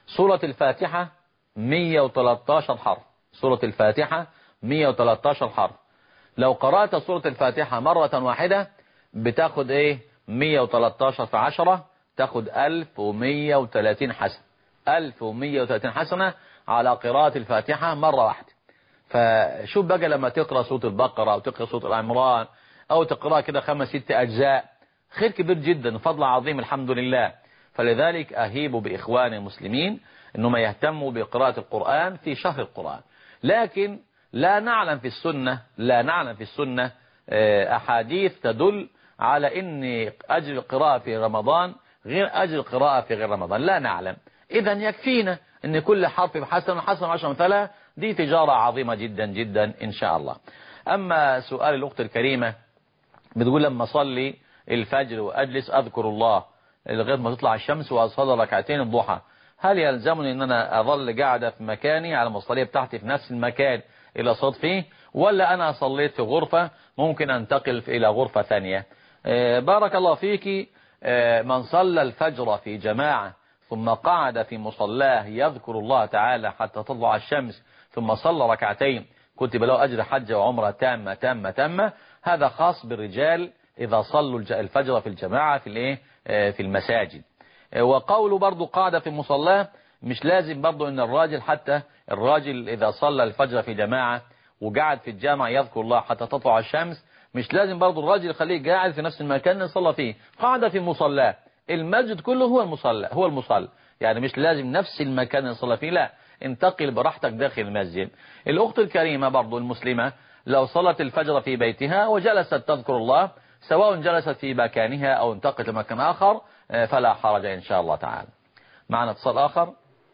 سورة الفاتحة مئة وثلاثة عشر حرف. سورة الفاتحة مئة وثلاثة عشر حرف. لو قرأت سورة الفاتحة مرة واحدة بتاخد ايه؟ مئة وثلاثة عشر في عشرة تاخد ألف ومئة وثلاثين حسنة. ألف ومئة وثلاثين حسنة على قراءة الفاتحة مرة واحدة. فشوف بقى لما تقرأ سورة البقرة أو تقرأ سورة العمران أو تقرأ كده خمس ست أجزاء، خير كبير جدا، فضل عظيم الحمد لله. فلذلك أهيب بإخواني المسلمين أنهم يهتموا بقراءة القرآن في شهر القرآن. لكن لا نعلم في السنة لا نعلم في السنة أحاديث تدل على أن أجر القراءة في رمضان غير أجر القراءة في غير رمضان، لا نعلم. إذا يكفينا أن كل حرف بحسن وحسن عشر مثلا، دي تجارة عظيمة جدا جدا إن شاء الله. أما سؤال الأخت الكريمة بتقول لما أصلي الفجر وأجلس أذكر الله لغاية ما تطلع الشمس وأصلي ركعتين الضحى، هل يلزمني أن أنا أظل قاعدة في مكاني على المصلية بتاعتي في نفس المكان إلى صوت فيه، ولا أنا صليت في غرفة ممكن أنتقل إلى غرفة ثانية؟ بارك الله فيك. من صلى الفجر في جماعة ثم قعد في مصلاه يذكر الله تعالى حتى تطلع الشمس ثم صلى ركعتين كتب له أجر حجة وعمرة تامة تامة تامة، هذا خاص بالرجال إذا صلوا الفجر في الجماعة في الايه في المساجد. وقوله برضو قاعد في مصلاه، مش لازم برضو ان الراجل، حتى الراجل إذا صلى الفجر في جماعة وقعد في الجامع يذكر الله حتى تطلع الشمس، مش لازم برضو الراجل يخليه قاعد في نفس المكان اللي صلى فيه، قاعد في مصلاه. المسجد كله هو المصلى هو المصلى يعني مش لازم نفس المكان اللي صلى فيه، لا، انتقل براحتك داخل المسجد. الأخت الكريمة برضو المسلمة لو صلت الفجر في بيتها وجلست تذكر الله، سواء جلست في مكانها أو انتقلت لمكان آخر، فلا حرج إن شاء الله تعالى. معنا اتصال آخر.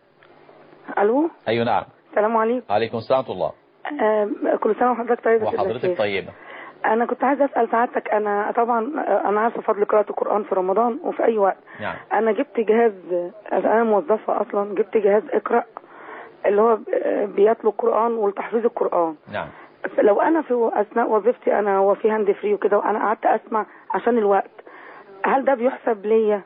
ألو. أيوة نعم. السلام عليكم. عليكم السلام ورحمة الله. آه كل سنة وحضرتك طيبة. وحضرتك طيبة. أنا كنت عايزة أسأل سعادتك، أنا طبعا أنا عارفة فضل قراءة القرآن في رمضان وفي أي وقت. نعم. أنا جبت جهاز، أنا موظفة أصلا، جبت جهاز اقرأ اللي هو بيتلو القرآن والتحفيظ القرآن. نعم. لو أنا في أثناء وظيفتي أنا وفي هاند فري وكده وأنا قعدت أسمع عشان الوقت، هل ده بيحسب ليا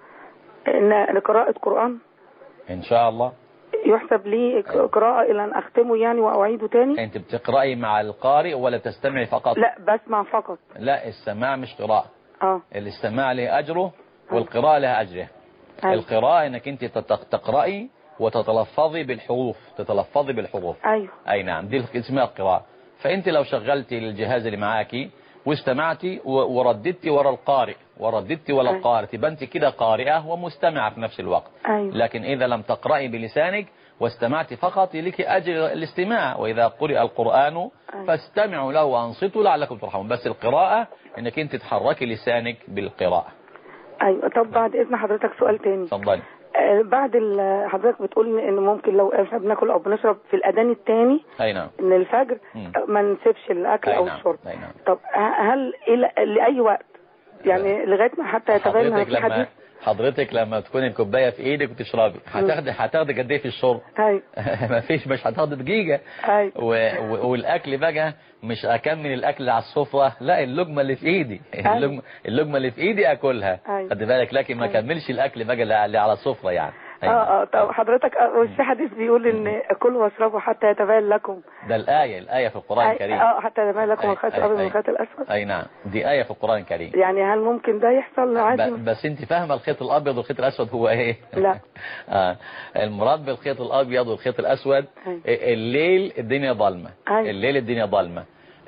لقراءة قرآن؟ إن شاء الله يحسب لي قراءة إلى أن أختمه يعني وأعيده تاني. أنت بتقرأي مع القارئ ولا بتستمعي فقط؟ لا بسمع فقط. لا، السماع مش قراءة. اه الاستماع له أجره والقراءة لها أجره. أيوة. القراءة انك انت تقرأي وتتلفظي بالحروف تتلفظي بالحروف أيوة. أي نعم، دي اسمها القراءة. فأنت لو شغلتي الجهاز اللي معاكي واستمعتي ورددتي ورا القارئ ورددتي ورا القارئ، تبقى انت كده قارئة ومستمعة في نفس الوقت. أيوة. لكن إذا لم تقرأي بلسانك واستمعتي فقط لك أجر الاستماع، وإذا قرئ القرآن أيوة. فاستمعوا له وأنصتوا لعلكم ترحمون. بس القراءة انك انت تحركي لسانك بالقراءة. ايوه. طب بعد اذن حضرتك سؤال تاني. اتفضلي. آه بعد حضرتك بتقول ان ممكن لو احنا بناكل او بنشرب في الاذان الثاني اي نعم من الفجر مم. ما نسيبش الاكل او نعم. الشرب. أي نعم. طب هل الى لاي وقت يعني لغايه ما حتى يتبين في حديث حضرتك لما تكون الكوبايه في ايدك وتشربي هتاخدي هتاخدي قد ايه في الشرب؟ ايوه ما فيش، مش هتاخدي دقيقه. ايوه. والاكل بقى مش اكمل الاكل على السفره، لا، اللقمه اللي في ايدي اللقمه اللقمه اللي في ايدي اكلها. أيوة. خدي بالك، لكن ما اكملش الاكل بقى اللي على السفره يعني. اه اه. طب حضرتك في حديث بيقول ان كلوا واشربوا حتى يتبين لكم. ده الآية الآية في القرآن الكريم. اه حتى يتبين لكم الخيط الأبيض من الخيط الأسود. أي نعم، دي آية في القرآن الكريم. يعني هل ممكن ده يحصل عادي؟ بس أنت فاهمة الخيط الأبيض والخيط الأسود هو إيه؟ لا. آه المراد بالخيط الأبيض والخيط الأسود أي. الليل الدنيا ظلمة. الليل الدنيا ظلمة.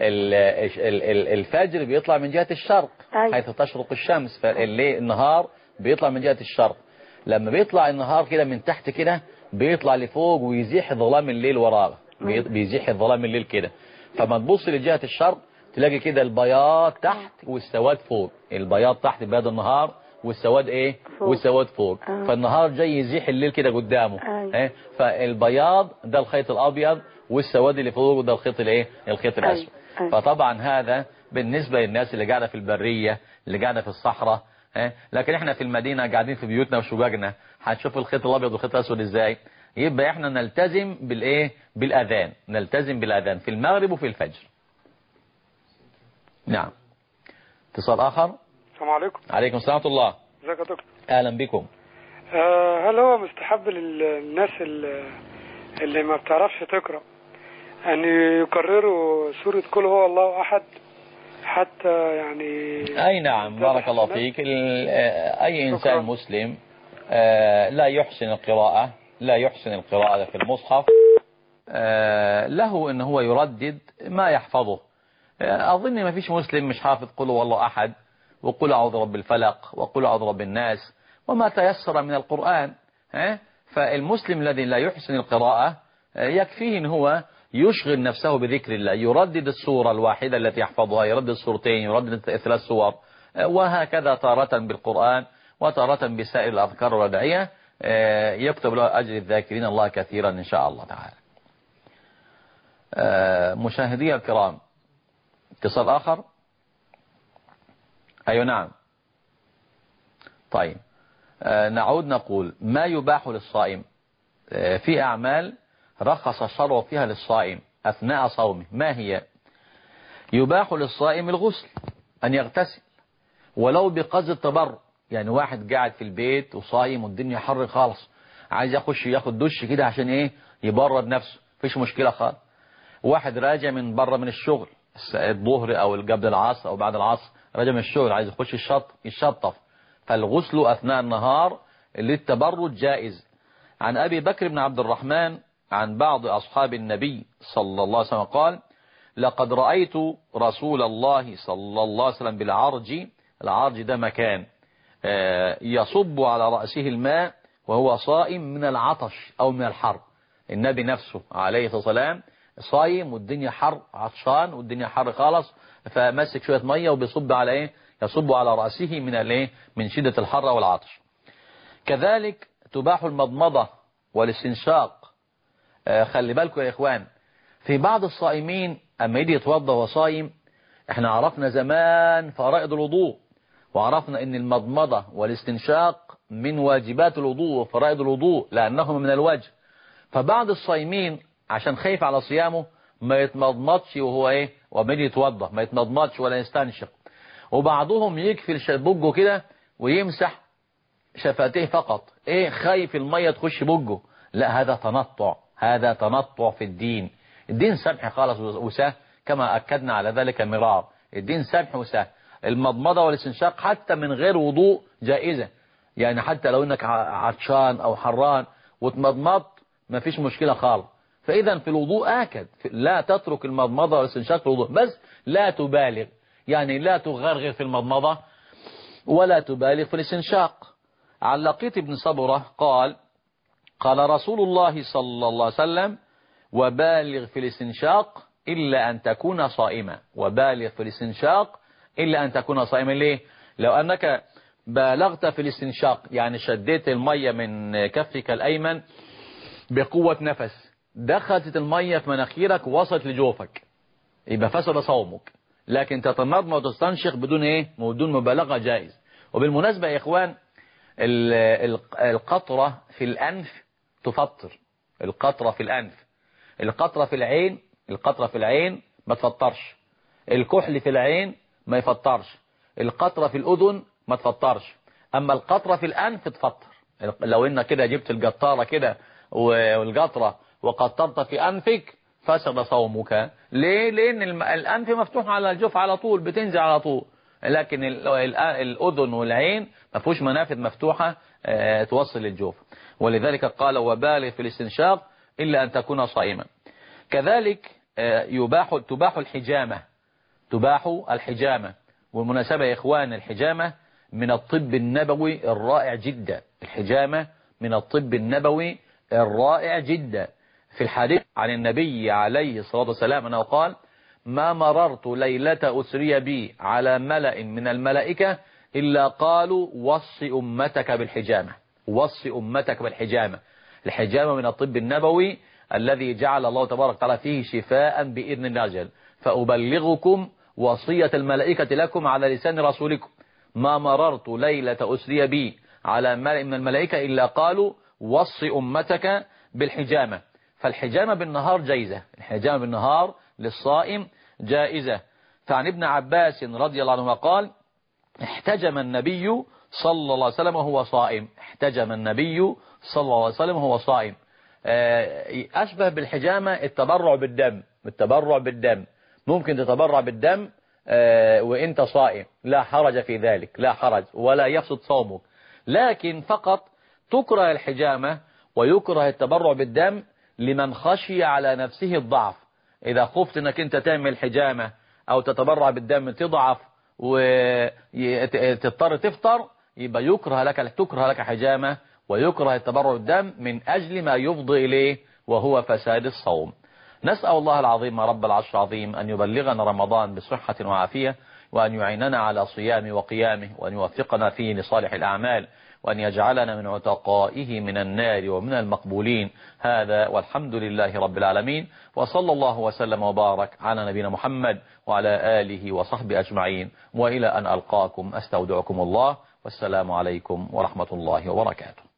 الفجر بيطلع من جهة الشرق أي. حيث تشرق الشمس، فالليل النهار بيطلع من جهة الشرق. لما بيطلع النهار كده من تحت كده بيطلع لفوق ويزيح ظلام الليل وراه، بيزيح ظلام الليل كده. فما تبص لجهة الشرق تلاقي كده البياض تحت والسواد فوق، البياض تحت بياض النهار والسواد ايه فوق. والسواد فوق. آه. فالنهار جاي يزيح الليل كده قدامه. آه. فالبياض ده الخيط الابيض والسواد اللي فوق ده الخيط الايه الخيط الاسود. آه. فطبعا هذا بالنسبة للناس اللي قاعدة في البرية اللي قاعدة في الصحراء. اه؟ لكن احنا في المدينة قاعدين في بيوتنا وشققنا، هتشوف الخيط الابيض والخيط الاسود ازاي. يبقى احنا نلتزم بالايه بالاذان، نلتزم بالاذان في المغرب وفي الفجر. نعم. اتصال اخر. السلام عليكم. عليكم السلام ورحمة الله. ازيك يا دكتور؟ اهلا بكم. آه، هل هو مستحب للناس اللي اللي ما بتعرفش تقرأ أن يكرروا سورة قل هو الله أحد حتى يعني؟ أي نعم، بارك الله فيك. أي إنسان مسلم لا يحسن القراءة لا يحسن القراءة في المصحف له إن هو يردد ما يحفظه. أظن ما فيش مسلم مش حافظ قل هو الله أحد وقل أعوذ برب الفلق وقل أعوذ برب الناس وما تيسر من القرآن. فالمسلم الذي لا يحسن القراءة يكفيه إن هو يشغل نفسه بذكر الله، يردد السورة الواحدة التي يحفظها، يردد السورتين، يردد ثلاث سور، وهكذا تارة بالقرآن وتارة بسائر الأذكار والأدعية، يكتب له أجر الذاكرين الله كثيرا إن شاء الله تعالى. مشاهدي الكرام، اتصال آخر. أيوة نعم. طيب نعود نقول ما يباح للصائم في أعمال رخص الشرع فيها للصائم أثناء صومه. ما هي؟ يباح للصائم الغسل، أن يغتسل ولو بقصد التبرع. يعني واحد قاعد في البيت وصايم والدنيا حر خالص، عايز يخش ياخد دش كده عشان ايه يبرد نفسه، فيش مشكلة خالص. واحد راجع من بره من الشغل الظهر او قبل العصر او بعد العصر، راجع من الشغل عايز يخش الشط يشطف، فالغسل أثناء النهار للتبرد جائز. عن أبي بكر بن عبد الرحمن عن بعض أصحاب النبي صلى الله عليه وسلم قال: لقد رأيت رسول الله صلى الله عليه وسلم بالعرج. العرج ده مكان يصب على رأسه الماء وهو صائم من العطش أو من الحر. النبي نفسه عليه الصلاة والسلام صايم والدنيا حر، عطشان والدنيا حر خالص، فمسك شوية مية وبيصب على ايه يصب على رأسه من الايه من شدة الحر والعطش. كذلك تباح المضمضة والاستنشاق. خلي بالكم يا إخوان، في بعض الصائمين أما يجي يتوضى وهو صايم، احنا عرفنا زمان فرائض الوضوء، وعرفنا ان المضمضة والاستنشاق من واجبات الوضوء وفرائض الوضوء لأنهما من الوجه. فبعض الصائمين عشان خايف على صيامه ما يتمضمضش وهو ايه وما يجي يتوضى، ما يتمضمضش ولا يستنشق. وبعضهم يكفي بوجه كده ويمسح شفتيه فقط، ايه خايف المية تخش بوجه. لا، هذا تنطع، هذا تنطع في الدين. الدين سمح خالص وسهل كما أكدنا على ذلك مرار. الدين سمح وسهل. المضمضة والاستنشاق حتى من غير وضوء جائزة، يعني حتى لو انك عطشان او حران وتمضمضت ما فيش مشكلة خالص. فإذا في الوضوء آكد لا تترك المضمضة والاستنشاق في الوضوء، بس لا تبالغ، يعني لا تغرغر في المضمضة ولا تبالغ في الاستنشاق. عن لقيط بن صبرة قال: قال رسول الله صلى الله عليه وسلم: وبالغ في الاستنشاق إلا أن تكون صائما. وبالغ في الاستنشاق إلا أن تكون صائما. ليه؟ لو أنك بالغت في الاستنشاق يعني شديت المية من كفك الأيمن بقوة نفس، دخلت المية في مناخيرك ووصلت لجوفك، يبقى فسد صومك. لكن تتمضمض وتستنشق بدون ايه بدون مبالغة جائز. وبالمناسبة يا إخوان، القطرة في الأنف تفطر. القطرة في الأنف، القطرة في العين القطرة في العين ما تفطرش. الكحل في العين ما يفطرش. القطرة في الأذن ما تفطرش. أما القطرة في الأنف تفطر. لو إنك كده جبت القطارة كده والقطرة وقطرت في أنفك فسد صومك. ليه؟ لأن الأنف مفتوح على الجوف على طول، بتنزل على طول. لكن الأذن والعين ما فيهوش منافذ مفتوحة توصل للجوف. ولذلك قال: وبالغ في الاستنشاق إلا أن تكون صائما. كذلك يباح تباح الحجامة. تباح الحجامة. والمناسبة يا إخوان، الحجامة من الطب النبوي الرائع جدا. الحجامة من الطب النبوي الرائع جدا. في الحديث عن النبي عليه الصلاة والسلام أنه قال: ما مررت ليلة أسري بي على ملأ من الملائكة إلا قالوا وصي أمتك بالحجامة. وصي أمتك بالحجامة. الحجامة من الطب النبوي الذي جعل الله تبارك وتعالى فيه شفاء بإذن الله جل. فأبلغكم وصية الملائكة لكم على لسان رسولكم: ما مررت ليلة أسري بي على ملأ من الملائكة إلا قالوا وصي أمتك بالحجامة. فالحجامة بالنهار جائزة. الحجامة بالنهار للصائم جائزة. فعن ابن عباس رضي الله عنه قال: احتجم النبي صلى الله عليه وسلم وهو صائم. احتجم النبي صلى الله عليه وسلم وهو صائم. أشبه بالحجامة التبرع بالدم، التبرع بالدم ممكن تتبرع بالدم وانت صائم، لا حرج في ذلك، لا حرج ولا يفسد صومك، لكن فقط تكره الحجامة ويكره التبرع بالدم لمن خشي على نفسه الضعف. إذا خفت أنك أنت تعمل حجامة أو تتبرع بالدم تضعف وتضطر تفطر، يبقى يكره لك تكره لك حجامة ويكره التبرع بالدم من أجل ما يفضي إليه وهو فساد الصوم. نسأل الله العظيم رب العرش العظيم أن يبلغنا رمضان بصحة وعافية، وأن يعيننا على صيامه وقيامه، وأن يوفقنا فيه لصالح الأعمال، وأن يجعلنا من عتقائه من النار ومن المقبولين. هذا والحمد لله رب العالمين، وصلى الله وسلم وبارك على نبينا محمد وعلى آله وصحبه أجمعين، وإلى أن ألقاكم أستودعكم الله، والسلام عليكم ورحمة الله وبركاته.